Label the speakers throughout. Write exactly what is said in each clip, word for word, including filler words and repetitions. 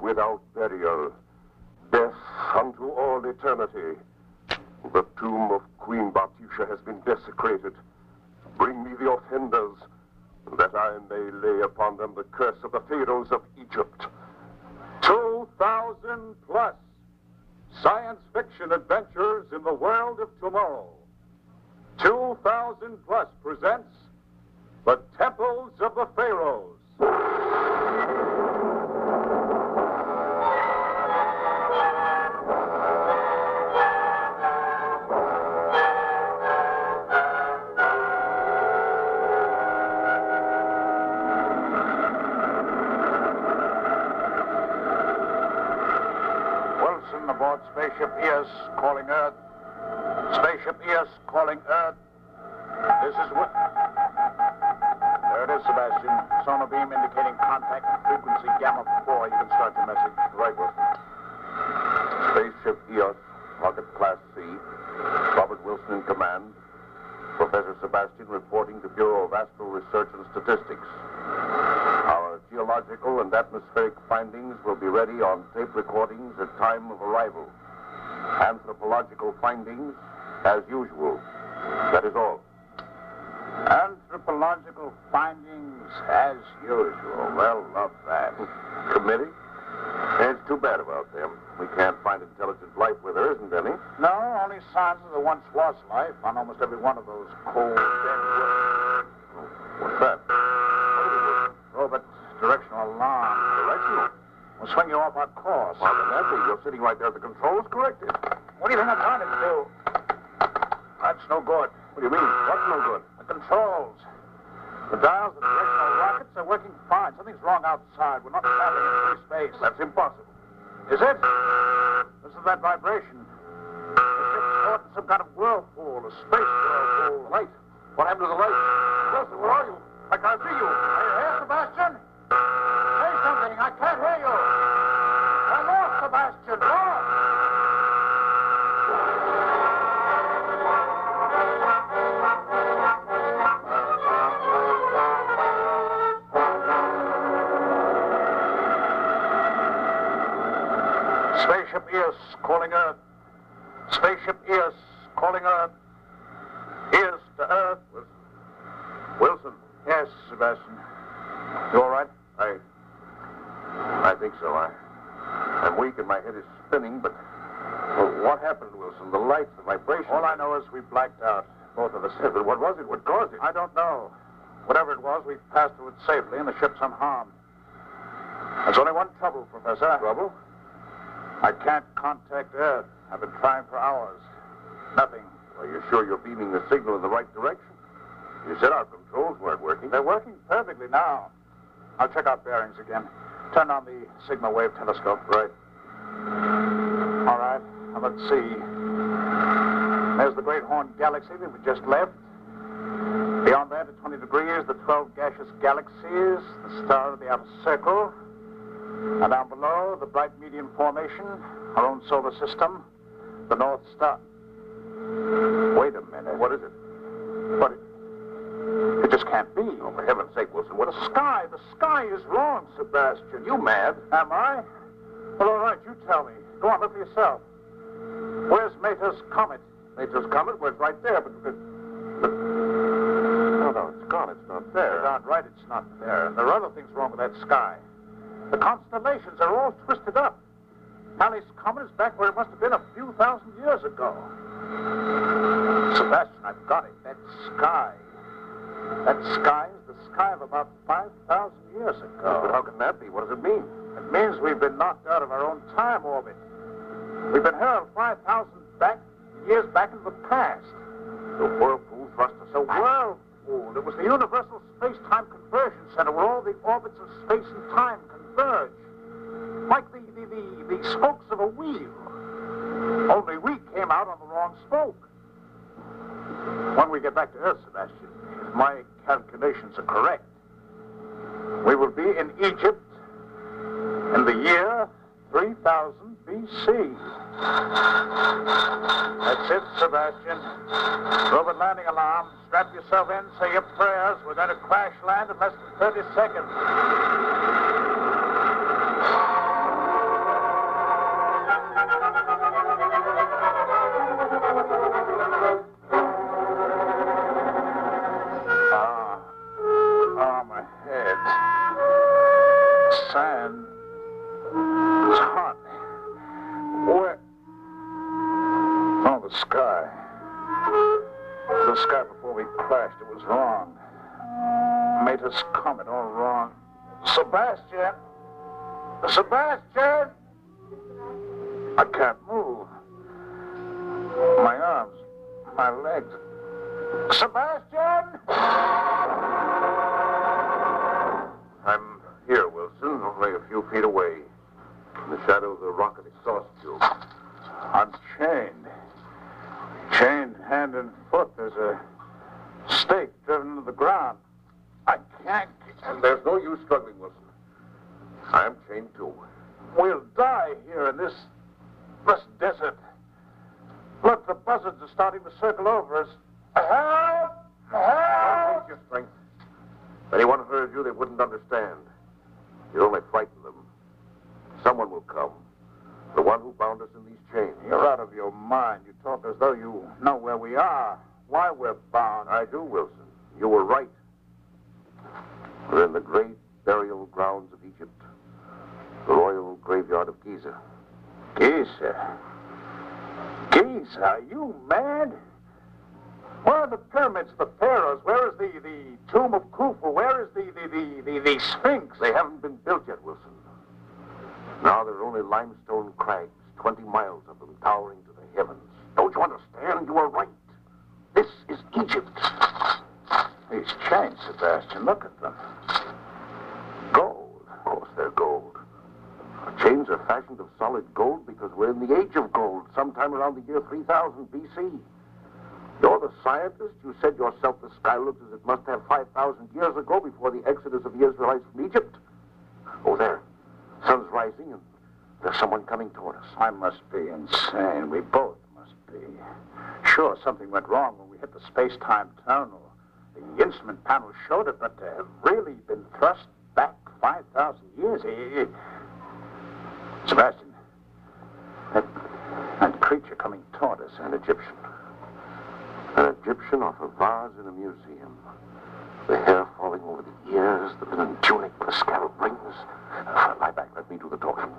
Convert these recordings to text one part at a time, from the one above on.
Speaker 1: without burial. Death unto all eternity. The tomb of Queen Batisha has been desecrated. Bring me the offenders, that I may lay upon them the curse of the pharaohs of Egypt.
Speaker 2: Two thousand plus science fiction adventures in the world of tomorrow. Two thousand plus presents The Temples of the Pharaohs.
Speaker 3: Aboard Spaceship E S calling Earth. Spaceship E S calling Earth. This is what... There it is, Sebastian. Sonar beam indicating contact with frequency gamma four. You can start your message.
Speaker 1: Right, Wilson. Spaceship E S, Rocket Class C. Robert Wilson in command. Professor Sebastian reporting to Bureau of Astral Research and Statistics. Our geological and atmospheric findings will be ready on tape recordings at time of arrival. Anthropological findings, as usual. That is all.
Speaker 3: Anthropological findings, as usual. Well, love that.
Speaker 1: Committee? It's too bad about them. We can't find intelligent life where there isn't any.
Speaker 3: No, only signs of the once was life on almost every one of those cold, dead worlds.
Speaker 1: What's that?
Speaker 3: Robot, directional alarm.
Speaker 1: Directional?
Speaker 3: We'll swing you off our course.
Speaker 1: Well, then that's it. You're sitting right there at the controls. Corrected.
Speaker 3: What do you think I'm trying to do? That's no good.
Speaker 1: What do you mean? What's no good?
Speaker 3: The controls. The dials of the directional rockets are working fine. Something's wrong outside. We're not traveling in free space.
Speaker 1: That's impossible.
Speaker 3: Is it? Listen to that vibration. The ship's caught in some kind of whirlpool, a space whirlpool.
Speaker 1: The light. What happened to the light? Wilson, where are you? I can't see you.
Speaker 3: Are you here, Sebastian? Say something. I can't hear you. I'm lost, Sebastian. Lost. Spaceship E S calling Earth. Spaceship E S calling Earth. Ears to Earth.
Speaker 1: Wilson.
Speaker 3: Yes, Sebastian. You all right?
Speaker 1: I... I think so. I... I'm weak and my head is spinning, but... Well, what happened, Wilson? The lights, the vibration...
Speaker 3: All I know is we blacked out. Both of us.
Speaker 1: Yeah, but what was it? What caused it?
Speaker 3: I don't know. Whatever it was, we passed through it safely and the ship's unharmed. There's only one trouble, Professor.
Speaker 1: Trouble?
Speaker 3: I can't contact Earth. I've been trying for hours. Nothing.
Speaker 1: Are you sure you're beaming the signal in the right direction? You said our controls weren't working.
Speaker 3: They're working perfectly now. I'll check out bearings again. Turn on the Sigma Wave telescope.
Speaker 1: Right.
Speaker 3: All right. Now let's see. There's the Great Horn Galaxy that we just left. Beyond that, at twenty degrees, the twelve gaseous galaxies, the star of the outer circle. And down below, the bright median formation, our own solar system, the North Star. Wait a minute.
Speaker 1: What is it?
Speaker 3: But it, it just can't be.
Speaker 1: Oh, for heaven's sake, Wilson, what
Speaker 3: The sky, the sky is wrong, Sebastian.
Speaker 1: You mad?
Speaker 3: Am I? Well, all right, you tell me. Go on, look for yourself. Where's Mater's Comet?
Speaker 1: Nature's Comet? Well, it's right there, but... but, but... No, no, it's gone. It's not there.
Speaker 3: You're darn right it's not there. And there are other things wrong with that sky. The constellations are all twisted up. Halley's Comet is back where it must have been a few thousand years ago. Sebastian, I've got it. That sky. That sky is the sky of about five thousand years ago.
Speaker 1: But how can that be? What does it mean?
Speaker 3: It means we've been knocked out of our own time orbit. We've been hurled five thousand back, years back into the past.
Speaker 1: The whirlpool thrust us
Speaker 3: The
Speaker 1: away.
Speaker 3: whirlpool. It was the Universal Space-Time Conversion Center where all the orbits of space and time converge. Like the, the, the, the spokes of a wheel. Only we came out on the wrong spoke. When we get back to Earth, Sebastian, if my calculations are correct, we will be in Egypt in the year three thousand B C. That's it, Sebastian. Robot landing alarm. Strap yourself in, say your prayers. We're going to crash land in less than thirty seconds. man. It's hot. Where? Oh, the sky. The sky before we crashed. It was wrong. Made us come it all wrong. Sebastian! Sebastian! I can't move. My arms, my legs. Sebastian!
Speaker 1: I'm here, Wilson, only a few feet away, in the shadow of the rocket exhaust tube.
Speaker 3: I'm chained. Chained hand and foot. There's a stake driven into the ground. I can't...
Speaker 1: And there's no use struggling, Wilson. I'm chained too.
Speaker 3: We'll die here in this... this desert. Look, the buzzards are starting to circle over us. Help! Help!
Speaker 1: Take your strength. If anyone heard you, they wouldn't understand. You'd only frighten them. Someone will come. The one who bound us in these chains.
Speaker 3: You're out of your mind. You talk as though you know where we are, why we're bound.
Speaker 1: I do, Wilson. You were right. We're in the great burial grounds of Egypt. The royal graveyard of Giza.
Speaker 3: Giza? Giza? Are you mad? Where are the pyramids of the pharaohs? Where is the, the tomb of Khufu? Where is the, the, the, the, the Sphinx?
Speaker 1: They haven't been built yet, Wilson. Now there are only limestone crags, twenty miles of them towering to the heavens. Don't you understand? You are right. This is Egypt.
Speaker 3: These chains, Sebastian, look at them. Gold.
Speaker 1: Of course they're gold. Our chains are fashioned of solid gold because we're in the age of gold, sometime around the year three thousand B C. You're the scientist. You said yourself the sky looks as it must have five thousand years ago before the exodus of the Israelites from Egypt. Oh, there. Sun's rising, and there's someone coming toward us.
Speaker 3: I must be insane. We both must be. Sure, something went wrong when we hit the space-time tunnel. The instrument panel showed it, but to have really been thrust back five thousand years... It... Sebastian, that, that creature coming toward us,
Speaker 1: An Egyptian. An Egyptian off a vase in a museum. The hair falling over the ears, the linen tunic with the scallop rings. Uh, lie back, let me do the talking.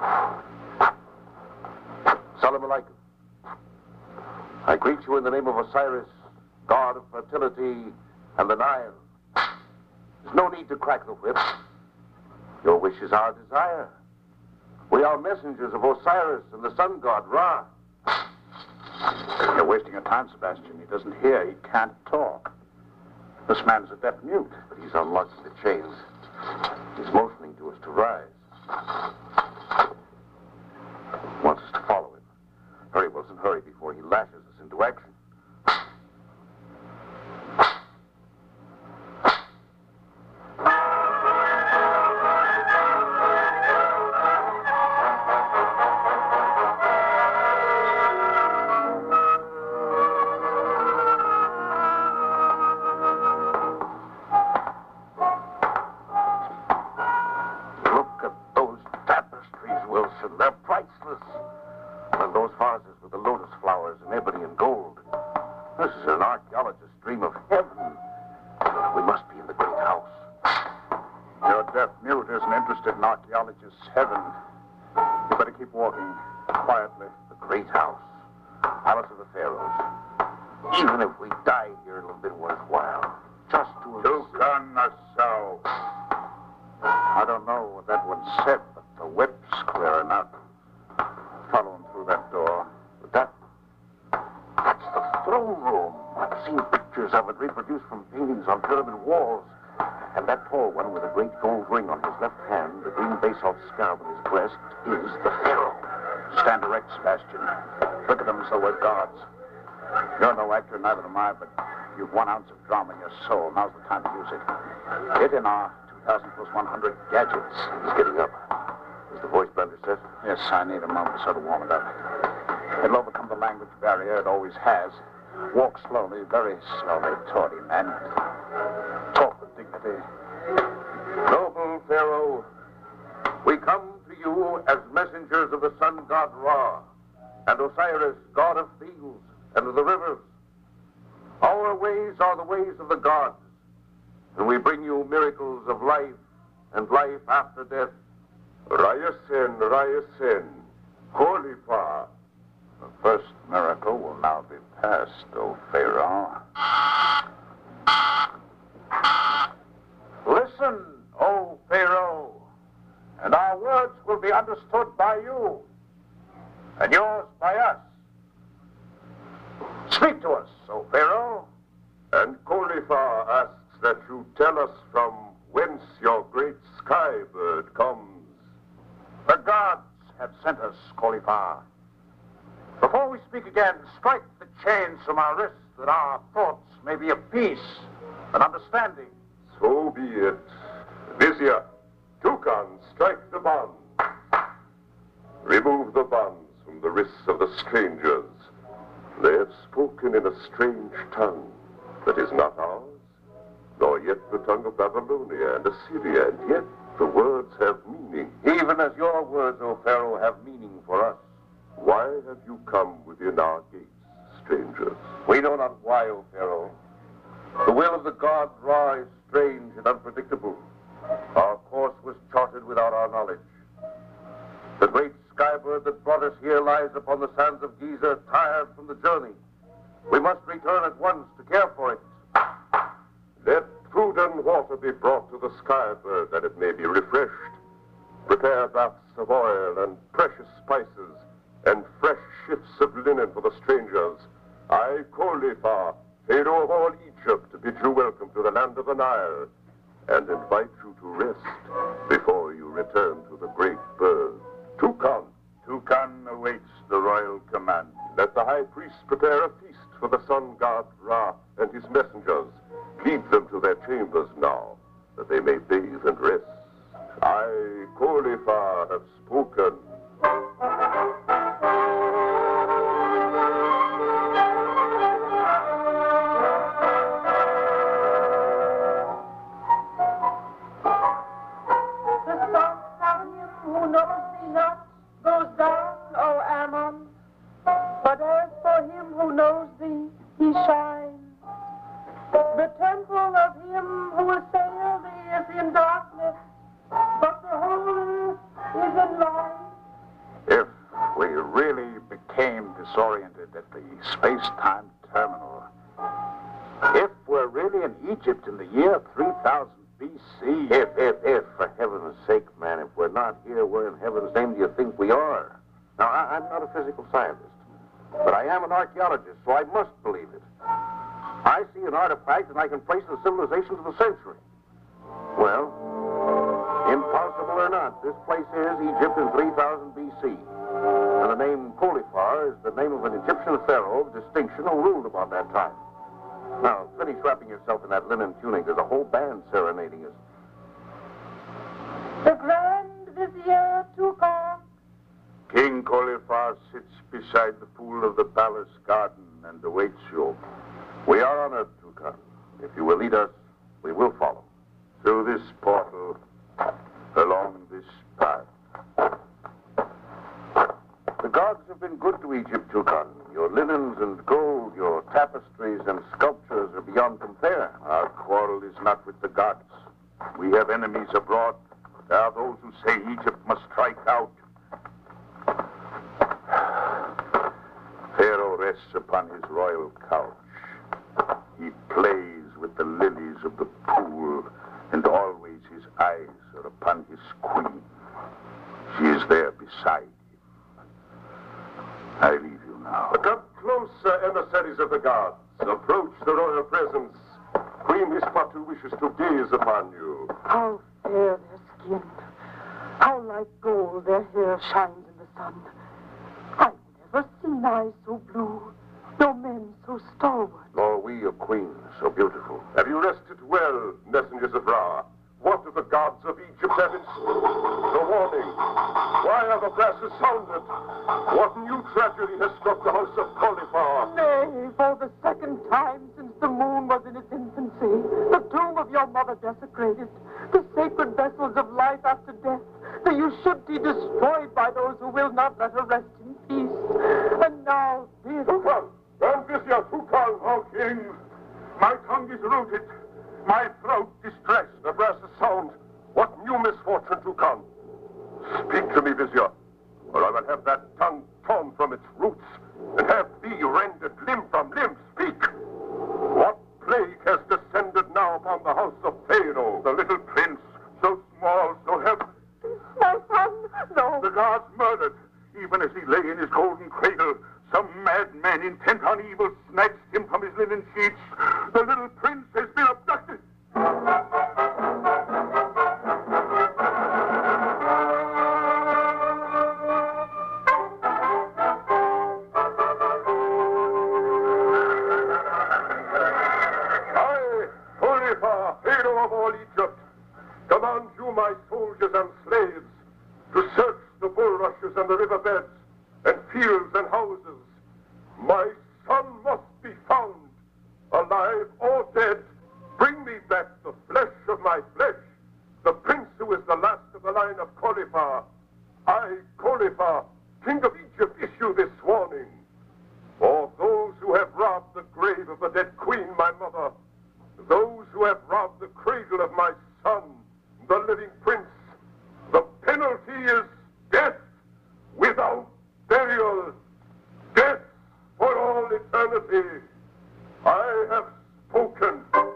Speaker 1: Salam alaikum. I greet you in the name of Osiris, god of fertility and the Nile. There's no need to crack the whip. Your wish is our desire. We are messengers of Osiris and the sun god, Ra.
Speaker 3: You're wasting your time, Sebastian. He doesn't hear. He can't talk. This man's a deaf mute.
Speaker 1: But he's unlocking the chains. He's motioning to us to rise. Wants us to follow him. Hurry, Wilson, hurry before he lashes us into action.
Speaker 3: Heaven. You better keep walking quietly.
Speaker 1: The great house. Palace of the pharaohs. Even if we die here, it'll be worthwhile. Just to...
Speaker 3: Tukan Nassau. I don't know what that one said, but the whip's clear enough. Follow him through that door.
Speaker 1: But that... That's the throne room. I've seen pictures of it reproduced from paintings on pyramid walls. And that tall one with a great gold ring on his left hand, the green basalt scarab on his breast, is the pharaoh.
Speaker 3: Stand erect, Sebastian. Look at them as though we're gods. You're no actor, neither am I, but you've one ounce of drama in your soul. Now's the time to use it. Get in our two thousand plus one hundred gadgets.
Speaker 1: He's getting up. Is the voice blender set?
Speaker 3: Yes, I need a moment so to warm it up. It'll overcome the language barrier. It always has. Walk slowly, very slowly toward him, and talk with dignity.
Speaker 1: Noble Pharaoh, we come to you as messengers of the sun god Ra and Osiris, god of fields and of the rivers. Our ways are the ways of the gods, and we bring you miracles of life and life after death
Speaker 2: Ryerson, Ryerson, Kolifa.
Speaker 3: The first miracle will now be past, O Pharaoh. Listen, O Pharaoh, and our words will be understood by you, and yours by us. Speak to us, O Pharaoh.
Speaker 2: And Kolifa asks that you tell us from whence your great sky bird comes.
Speaker 3: The gods have sent us, Kolifa. Before we speak again, strike the chains from our wrists that our thoughts may be of peace and understanding.
Speaker 2: So be it. Vizier, Toucan, strike the bonds. Remove the bonds from the wrists of the strangers. They have spoken in a strange tongue that is not ours, nor yet the tongue of Babylonia and Assyria, and yet the words have meaning.
Speaker 1: Even as your words, O Pharaoh, have meaning for us.
Speaker 2: Why have you come within our gates, strangers?
Speaker 1: We know not why, O Pharaoh. The will of the god Ra is strange and unpredictable. Our course was charted without our knowledge. The great skybird that brought us here lies upon the sands of Giza, tired from the journey. We must return at once to care for it.
Speaker 2: Let food and water be brought to the skybird that it may be refreshed. Prepare baths of oil and precious spices and fresh shifts of linen for the strangers. I, Kolifa, Pharaoh of all Egypt, bid you welcome to the land of the Nile and invite you to rest before you return to the great bird. Toucan.
Speaker 3: Toucan awaits the royal command.
Speaker 2: Let the high priest prepare a feast for the sun god Ra and his messengers. Lead them to their chambers now, that they may bathe and rest. I, Kolifa, have spoken.
Speaker 3: Disoriented at the space-time terminal. If we're really in Egypt in the year three thousand B C...
Speaker 1: If, if, if, for heaven's sake, man, if we're not here, where in heaven's name do you think we are? Now, I, I'm not a physical scientist, but I am an archaeologist, so I must believe it. I see an artifact and I can trace the civilizations of the century. Well, impossible or not, this place is Egypt in three thousand B C. And the name Kolifa is the name of an Egyptian pharaoh of distinction who ruled about that time. Now, finish wrapping yourself in that linen tunic. There's a whole band serenading us.
Speaker 4: The Grand Vizier Toucan.
Speaker 3: King Kolifa sits beside the pool of the palace garden and awaits you.
Speaker 1: We are honored, Toucan. If you will lead us, we will follow.
Speaker 3: Through this portal, along this path.
Speaker 1: The gods have been good to Egypt, Toucan. Your linens and gold, your tapestries and sculptures are beyond compare.
Speaker 3: Our quarrel is not with the gods. We have enemies abroad. There are those who say Egypt must strike out. Pharaoh rests upon his royal couch. He plays with the lilies of the pool, and always his eyes are upon his queen. She is there beside him. I leave you now.
Speaker 2: Come closer, emissaries of the gods. Approach the royal presence. Queen Hispatu wishes to gaze upon you.
Speaker 4: How fair their skin. How like gold their hair shines in the sun. I've never seen eyes so blue, no men so stalwart.
Speaker 1: Nor we, your queen, so beautiful.
Speaker 2: Have you rested well, messengers of Ra? What do the gods of Egypt have in store? The warning. Why are the brasses sounded? What new tragedy has struck the house of Kolifa?
Speaker 4: Nay, for the second time since the moon was in its infancy, the tomb of your mother desecrated, the sacred vessels of life after death, the Ushubti destroyed by those who will not let her rest in peace. And now this...
Speaker 2: Toucan! Grand Vizier Toucan!
Speaker 3: O king, my tongue is rooted, my throat distressed.
Speaker 2: The brasses sound. What new misfortune, Toucan? The guards murdered. Even as he lay in his golden cradle, some madman intent on evil snatched him from his linen sheets. The little prince has been abducted. I, Potiphar, Pharaoh of all Egypt, command you, my soldiers and slaves, to search the bulrushes and the riverbeds and fields and houses. My son must be found, alive or dead. Bring me back the flesh of my flesh, the prince who is the last of the line of Potiphar. I, Potiphar, king of Egypt, issue this warning. For those who have robbed the grave of the dead queen, my mother, those who have robbed the cradle of my son, the living prince, the penalty is death without burial, death for all eternity. I have spoken.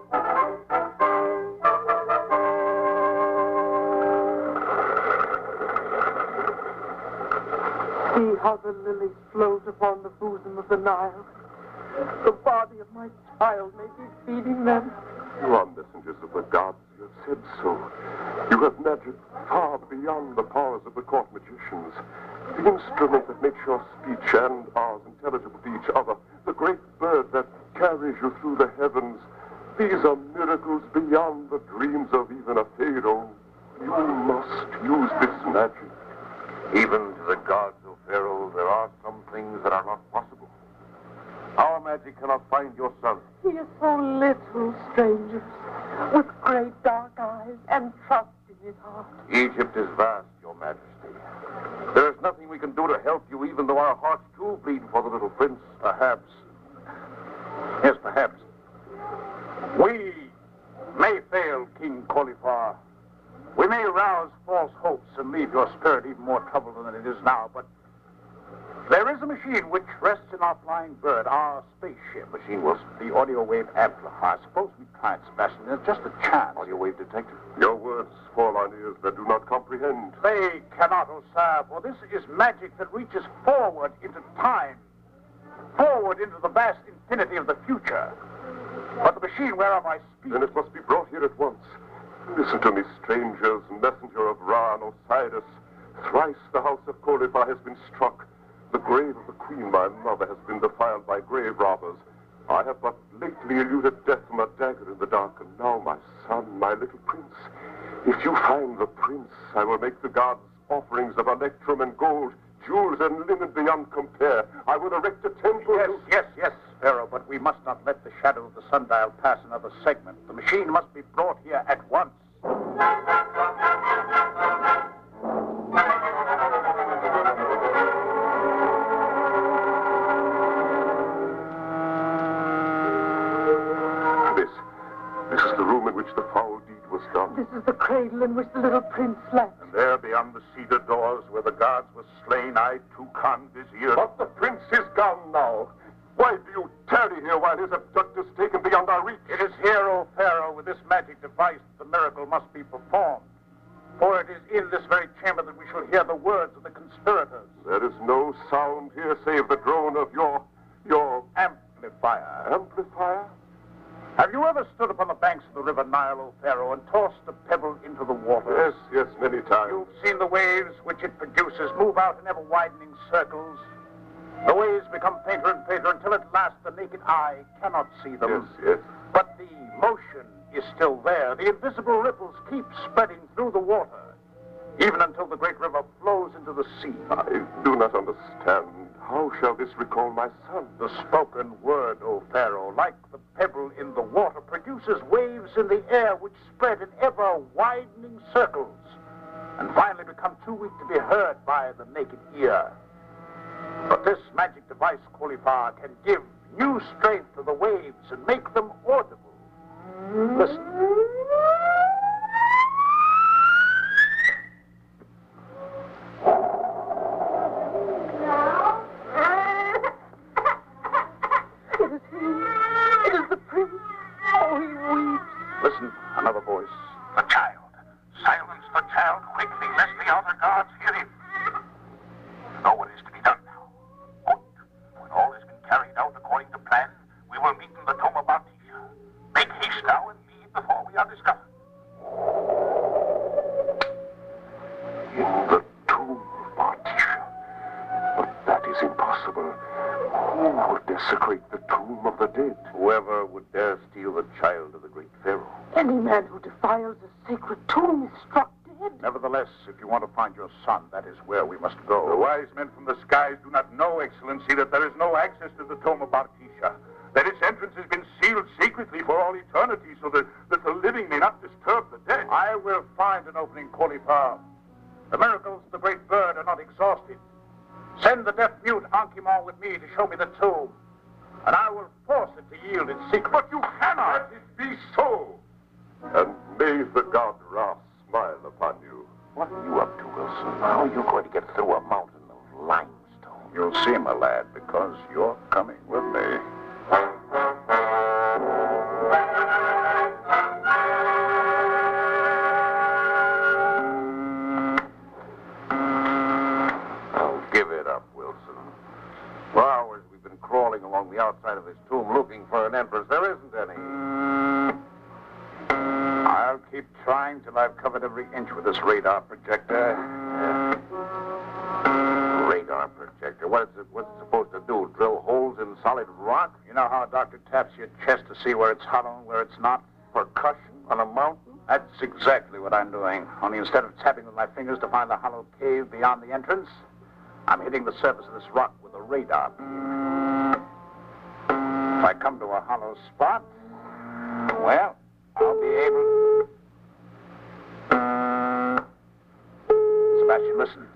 Speaker 4: See how the lilies float upon the bosom of the Nile. The body of my child may be feeding them.
Speaker 2: You are messengers of the gods. You have said so. You have magic far beyond the powers of the court magicians. The instrument that makes your speech and ours intelligible to each other. The great bird that carries you through the heavens. These are miracles beyond the dreams of even a pharaoh. You must use this magic.
Speaker 1: Even to the gods, O Pharaoh, there are some things that are not possible. Our magic cannot find your son.
Speaker 4: He is so little, strangers, with great dark eyes and trust in his heart.
Speaker 1: Egypt is vast, Your Majesty. There is nothing we can do to help you, even though our hearts too bleed for the little prince.
Speaker 3: Perhaps. Yes, perhaps. We may fail, King Potiphar. We may rouse false hopes and leave your spirit even more troubled than it is now, but there is a machine which rests in our flying bird, our spaceship.
Speaker 1: Machine, Wilson.
Speaker 3: The audio wave amplifier. Suppose we try it, Sebastian. There's just a chance.
Speaker 1: Audio wave detector.
Speaker 2: Your words fall on ears that do not comprehend.
Speaker 3: They cannot, O sire, for this is magic that reaches forward into time, forward into the vast infinity of the future. But the machine whereof I speak...
Speaker 2: Then it must be brought here at once. Listen to me, strangers, messenger of Ra and Osiris. Thrice the house of Potiphar has been struck. The grave of the queen, my mother, has been defiled by grave robbers. I have but lately eluded death from a dagger in the dark, and now my son, my little prince. If you find the prince, I will make the gods offerings of electrum and gold, jewels and linen beyond compare. I will erect a temple.
Speaker 3: Yes,
Speaker 2: to...
Speaker 3: yes, yes, Pharaoh, but we must not let the shadow of the sundial pass another segment. The machine must be brought here at once.
Speaker 2: This, this is the room in which the foul deed was done.
Speaker 4: This is the cradle in which the little prince slept.
Speaker 3: And there, beyond the cedar doors where the guards were slain, I, Toucan Vizier...
Speaker 2: But the prince is gone now. Why do you tarry here while his abductor's taken beyond our reach?
Speaker 3: It is here, O Pharaoh, with this magic device, the miracle must be performed. For it is in this very chamber that we shall hear the words of the conspirators.
Speaker 2: There is no sound here save the drone of your... your...
Speaker 3: Amplifier.
Speaker 2: amplifier?
Speaker 3: Have you ever stood upon the banks of the river Nile, O Pharaoh, and tossed a pebble into the water?
Speaker 2: Yes, yes, many times.
Speaker 3: You've seen the waves which it produces move out in ever-widening circles. The waves become fainter and fainter until at last the naked eye cannot see them.
Speaker 2: Yes, yes.
Speaker 3: But the motion is still there. The invisible ripples keep spreading through the water, even until the great river flows into the sea.
Speaker 2: I do not understand. How shall this recall my son?
Speaker 3: The spoken word, O Pharaoh, like the pebble in the water, produces waves in the air which spread in ever-widening circles and finally become too weak to be heard by the naked ear. But this magic device, Potiphar, can give new strength to the waves and make them audible. Listen.
Speaker 4: It is he. It is the prince. Oh, he weeps.
Speaker 3: Listen, another voice.
Speaker 5: The child. Silence the child quickly, lest the outer guards hear him. The tomb of Bartisha. But that is impossible. Who would desecrate the tomb of the dead?
Speaker 1: Whoever would dare steal the child of the great Pharaoh.
Speaker 4: Any man who defiles a sacred tomb is struck dead.
Speaker 3: Nevertheless, if you want to find your son, that is where we must go. The wise men from the skies do not know, Excellency, that there is no access to the tomb of Bartisha. That its entrance has been sealed secretly for all eternity so that, that the living may not disturb the dead. I will find an opening, Kolipa. The miracles of the great bird are not exhausted. Send the deaf-mute Ankh-Morpork with me to show me the tomb, and I will force it to yield its secret.
Speaker 5: But you cannot! Let it be so! And may the god Ra smile upon you.
Speaker 1: What are you up to, Wilson? How are you going to get through a mountain of limestone?
Speaker 3: You'll see, my lad, because you're coming with me.
Speaker 1: Along the outside of this tomb looking for an entrance. There isn't any.
Speaker 3: I'll keep trying till I've covered every inch with this radar projector.
Speaker 1: Radar projector? What is it, what's it supposed to do? Drill holes in solid rock?
Speaker 3: You know how a doctor taps your chest to see where it's hollow and where it's not?
Speaker 1: Percussion on a mountain?
Speaker 3: That's exactly what I'm doing. Only instead of tapping with my fingers to find the hollow cave beyond the entrance, I'm hitting the surface of this rock with a radar beam. If I come to a hollow spot, well, I'll be able... Sebastian, listen.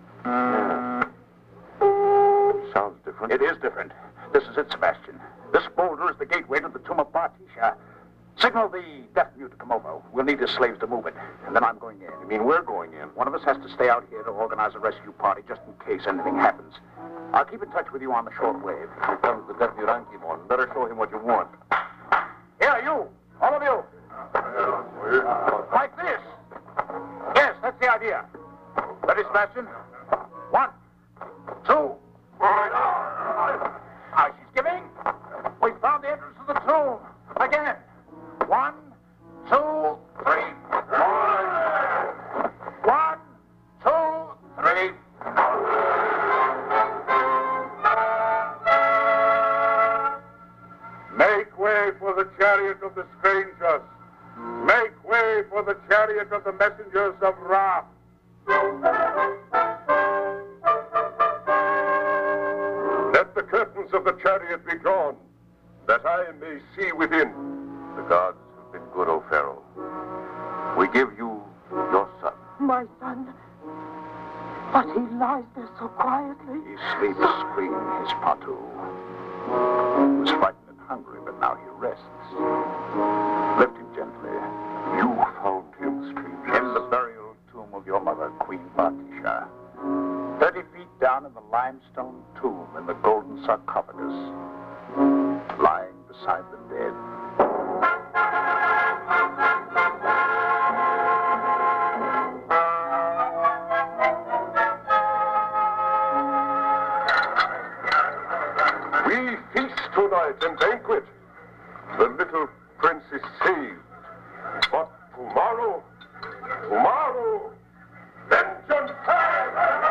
Speaker 1: Sounds different.
Speaker 3: It is different. This is it, Sebastian. This boulder is the gateway to the tomb of Bartisha. Signal the deaf-mute to come over. We'll need his slaves to move it. And then I'm going in.
Speaker 1: You mean we're going in?
Speaker 3: One of us has to stay out here to organize a rescue party just in case anything happens. I'll keep in touch with you on the short wave.
Speaker 1: Here comes the deaf-mute Ankh-Morpork. Better show him what you want.
Speaker 3: Here, you. All of you. Like this. Yes, that's the idea. Ready, Sebastian? One, two. Ah, she's giving. We found the entrance to the tomb. Again. One, two, three. One, two, three.
Speaker 2: Make way for the chariot of the strangers. Make way for the chariot of the messengers of Ra.
Speaker 5: Let the curtains of the chariot be drawn, that I may see within.
Speaker 1: The gods have been good, O Pharaoh. We give you your son.
Speaker 4: My son. But he lies there so quietly.
Speaker 3: He sleeps screaming his patu. He was frightened and hungry, but now he rests. Lift him gently.
Speaker 5: You found him, stranger.
Speaker 3: In the burial tomb of your mother, Queen Bartisha. Thirty feet down in the limestone tomb in the golden sarcophagus. Lying beside the dead.
Speaker 5: We feast tonight and banquet. The little prince is saved. But tomorrow, tomorrow, vengeance time!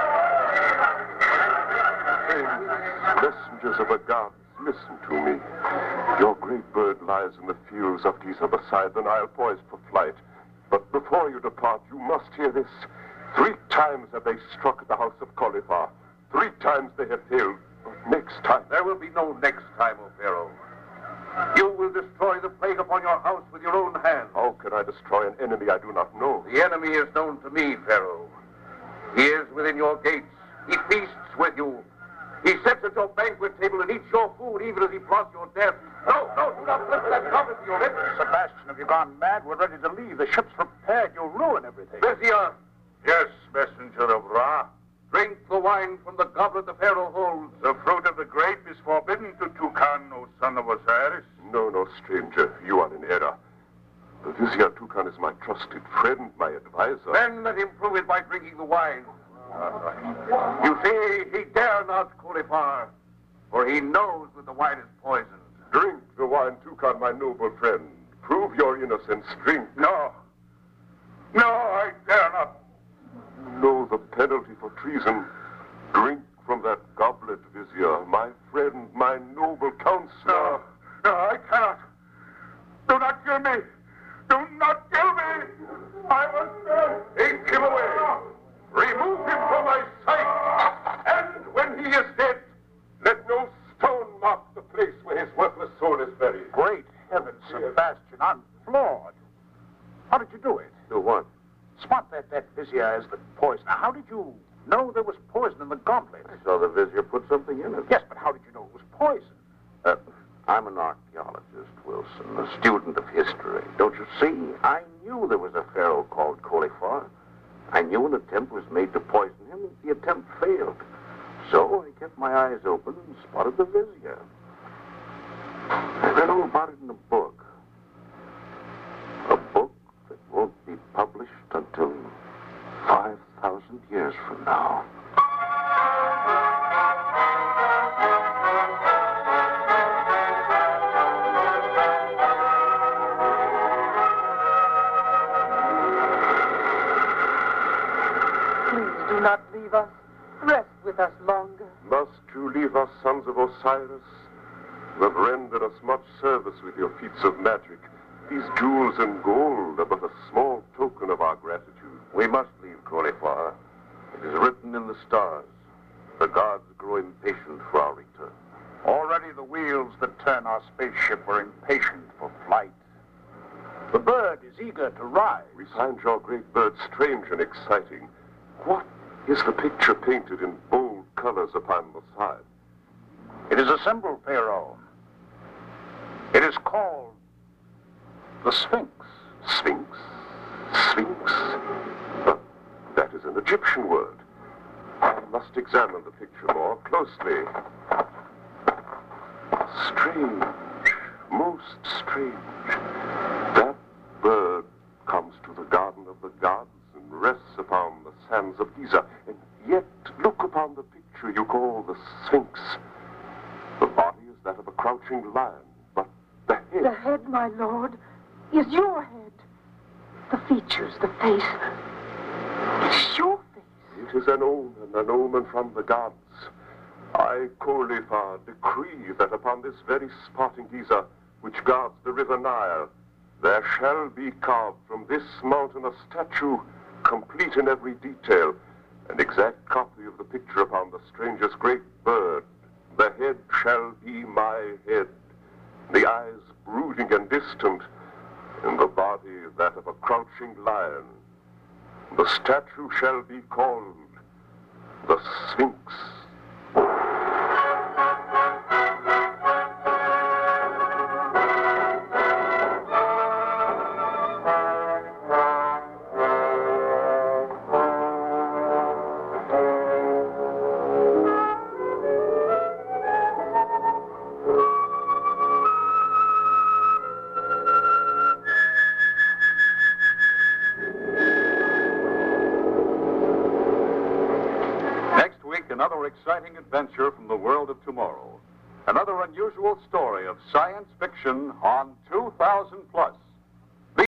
Speaker 5: Messengers of the gods, listen to me. Your great bird lies in the fields of Giza beside the Nile, poised for flight. But before you depart, you must hear this. Three times have they struck at the house of Kolipa. Three times they have failed. Next time.
Speaker 1: There will be no next time, O Pharaoh. You will destroy the plague upon your house with your own hand.
Speaker 5: How can I destroy an enemy I do not know?
Speaker 1: The enemy is known to me, Pharaoh. He is within your gates. He feasts with you. He sits at your banquet table and eats your food even as he plots your death. No, no, do not lift that cover to your lips.
Speaker 3: Sebastian, have you gone mad? We're ready to leave. The ship's prepared. You'll ruin everything.
Speaker 1: Lysia,
Speaker 2: Yes, messenger of Ra.
Speaker 1: drink the wine from the goblet the Pharaoh holds.
Speaker 2: The fruit of the grape is forbidden to Tukan, O son of Osiris.
Speaker 5: No, no, stranger. You are in error. The Vizier Tukan is my trusted friend, my advisor.
Speaker 1: Then let him prove it by drinking the wine. You see, he dare not, Kolipa, for he knows that the wine is poisoned.
Speaker 5: Drink the wine, Tukan, my noble friend. Prove your innocence. Drink.
Speaker 2: No. No, I dare not.
Speaker 5: know the penalty for treason. Drink from that goblet, Vizier, my friend, my noble counselor.
Speaker 3: No, no, I cannot. Do not kill me. Do not kill me. I was dead.
Speaker 5: Take him away. Remove him from my sight. And when he is dead, let no stone mark the place where his worthless soul is buried.
Speaker 3: Great heavens, Sebastian, I'm floored. How did you do it?
Speaker 1: Do what?
Speaker 3: Spot that, that Vizier as the poison. Now, how did you know there was poison in the goblet?
Speaker 1: I saw the Vizier put something in it.
Speaker 3: Yes, but how did you know it was poison?
Speaker 1: Uh, I'm an archaeologist, Wilson, a student of history. Don't you see? I knew there was a pharaoh called Cauliflower. I knew an attempt was made to poison him, and the attempt failed. So I kept my eyes open and spotted the Vizier. I read all about it in a book. A book that won't be published until five thousand years from now.
Speaker 4: Please do not leave us. Rest with us longer.
Speaker 5: Must you leave us, sons of Osiris? You have rendered us much service with your feats of magic. These jewels and gold are but a small token of our gratitude.
Speaker 1: We must leave Cauliflower. It is written in the stars. The gods grow impatient for our return.
Speaker 3: Already the wheels that turn our spaceship were impatient for flight. The bird is eager to rise.
Speaker 5: We find your great bird strange and exciting. What is the picture painted in bold colors upon the side?
Speaker 3: It is a symbol, Pharaoh. It is called the Sphinx.
Speaker 5: Sphinx? Sphinx? But that is an Egyptian word. I must examine the picture more closely. Strange. Most strange. That bird comes to the garden of the gods and rests upon the sands of Giza. And yet, look upon the picture you call the Sphinx. The body is that of a crouching lion, but the head...
Speaker 4: The head, my lord, is your head. The features, the face. It's your face.
Speaker 5: It is an omen, an omen from the gods. I, Cauliflower, decree that upon this very spot in Giza, which guards the river Nile, there shall be carved from this mountain a statue, complete in every detail, an exact copy of the picture upon the stranger's great bird. The head shall be my head, the eyes brooding and distant, and the body that of a crouching lion. The statue shall be called the Sphinx.
Speaker 2: Another exciting adventure from the world of tomorrow. Another unusual story of science fiction on two thousand plus.